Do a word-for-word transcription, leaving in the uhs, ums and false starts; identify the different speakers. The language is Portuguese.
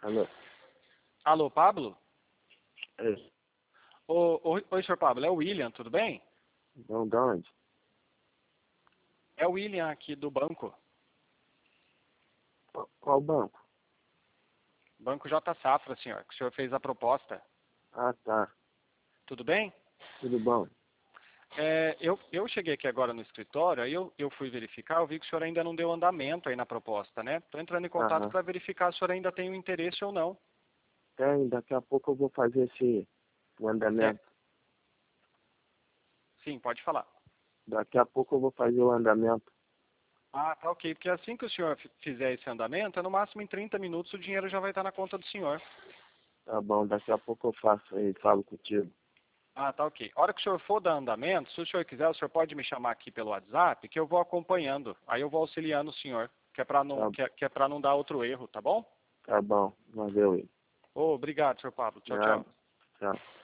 Speaker 1: Alô?
Speaker 2: Alô, Pablo?
Speaker 1: É.
Speaker 2: Ô, oi, oi, senhor Pablo, é o William, tudo bem?
Speaker 1: Não, de onde?
Speaker 2: É o William aqui do banco,
Speaker 1: Qual, qual banco?
Speaker 2: Banco J Safra, senhor, que o senhor fez a proposta.
Speaker 1: Ah, tá.
Speaker 2: Tudo bem?
Speaker 1: Tudo bom?
Speaker 2: É, eu, eu cheguei aqui agora no escritório, aí eu, eu fui verificar, eu vi que o senhor ainda não deu andamento aí na proposta, né? Estou entrando em contato
Speaker 1: Aham.
Speaker 2: para verificar se o senhor ainda tem o interesse ou não.
Speaker 1: Tem, daqui a pouco eu vou fazer esse o
Speaker 2: É,
Speaker 1: andamento.
Speaker 2: sim, pode falar.
Speaker 1: Daqui a pouco eu vou fazer o andamento.
Speaker 2: Ah, tá ok, porque assim que o senhor fi- fizer esse andamento, no máximo em trinta minutos o dinheiro já vai estar na conta do senhor.
Speaker 1: Tá bom, daqui a pouco eu faço e falo contigo.
Speaker 2: Ah, tá ok. A hora que o senhor for dar andamento, se o senhor quiser, o senhor pode me chamar aqui pelo WhatsApp, que eu vou acompanhando. Aí eu vou auxiliando o senhor, que é para não,
Speaker 1: Tá,
Speaker 2: que é, que é para não dar outro erro, tá bom?
Speaker 1: tá bom, valeu aí.
Speaker 2: Ô, obrigado, senhor Pablo. Tchau,
Speaker 1: Nada,
Speaker 2: tchau.
Speaker 1: tchau.